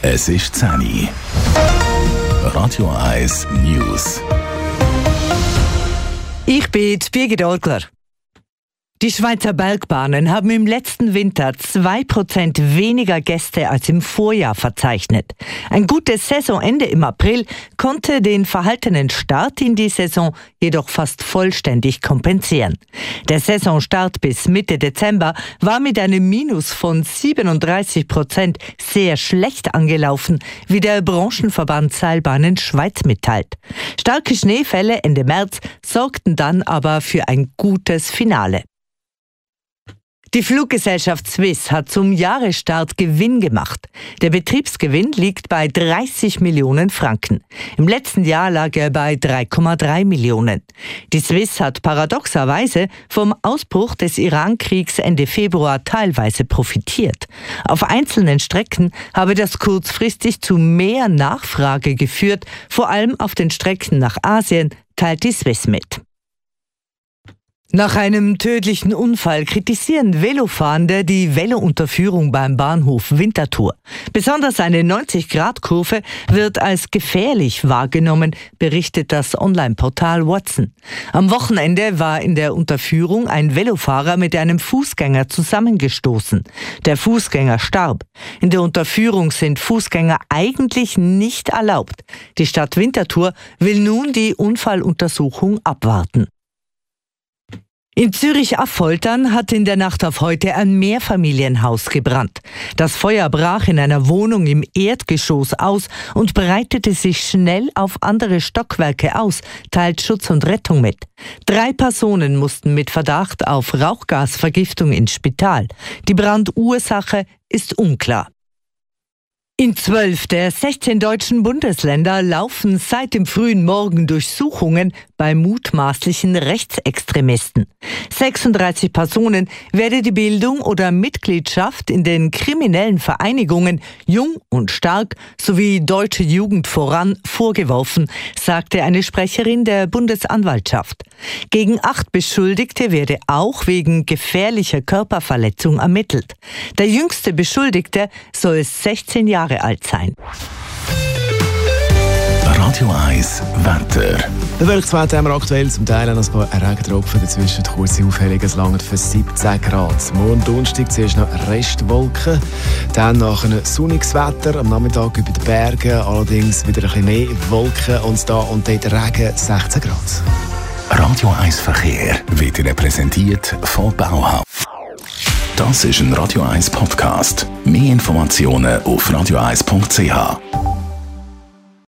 Es ist 10 Uhr. Radio 1 News. Ich bin Birgit Orgler. Die Schweizer Bergbahnen haben im letzten Winter 2% weniger Gäste als im Vorjahr verzeichnet. Ein gutes Saisonende im April konnte den verhaltenen Start in die Saison jedoch fast vollständig kompensieren. Der Saisonstart bis Mitte Dezember war mit einem Minus von 37% sehr schlecht angelaufen, wie der Branchenverband Seilbahnen Schweiz mitteilt. Starke Schneefälle Ende März sorgten dann aber für ein gutes Finale. Die Fluggesellschaft Swiss hat zum Jahresstart Gewinn gemacht. Der Betriebsgewinn liegt bei 30 Millionen Franken. Im letzten Jahr lag er bei 3,3 Millionen. Die Swiss hat paradoxerweise vom Ausbruch des Iran-Kriegs Ende Februar teilweise profitiert. Auf einzelnen Strecken habe das kurzfristig zu mehr Nachfrage geführt, vor allem auf den Strecken nach Asien, teilt die Swiss mit. Nach einem tödlichen Unfall kritisieren Velofahrende die Velounterführung beim Bahnhof Winterthur. Besonders eine 90-Grad-Kurve wird als gefährlich wahrgenommen, berichtet das Online-Portal Watson. Am Wochenende war in der Unterführung ein Velofahrer mit einem Fußgänger zusammengestoßen. Der Fußgänger starb. In der Unterführung sind Fußgänger eigentlich nicht erlaubt. Die Stadt Winterthur will nun die Unfalluntersuchung abwarten. In Zürich-Affoltern hat in der Nacht auf heute ein Mehrfamilienhaus gebrannt. Das Feuer brach in einer Wohnung im Erdgeschoss aus und breitete sich schnell auf andere Stockwerke aus, teilt Schutz und Rettung mit. 3 Personen mussten mit Verdacht auf Rauchgasvergiftung ins Spital. Die Brandursache ist unklar. In 12 der 16 deutschen Bundesländer laufen seit dem frühen Morgen Durchsuchungen bei mutmaßlichen Rechtsextremisten. 36 Personen werde die Bildung oder Mitgliedschaft in den kriminellen Vereinigungen Jung und Stark sowie Deutsche Jugend voran vorgeworfen, sagte eine Sprecherin der Bundesanwaltschaft. Gegen 8 Beschuldigte werde auch wegen gefährlicher Körperverletzung ermittelt. Der jüngste Beschuldigte soll 16 Jahre alt sein. Radio 1 Wetter. Bewölktes Wetter haben wir aktuell, zum Teil ein paar Regentropfen dazwischen, kurze Aufhellungen, es langt für 17 Grad. Morgen Donnerstag zuerst noch Restwolken, dann nach einem sonniges Wetter, am Nachmittag über den Bergen, allerdings wieder ein bisschen mehr Wolken und da und dort Regen, 16 Grad. Radio 1 Verkehr wird Ihnen präsentiert von Bauhaus. Das ist ein Radio 1 Podcast. Mehr Informationen auf radio1.ch.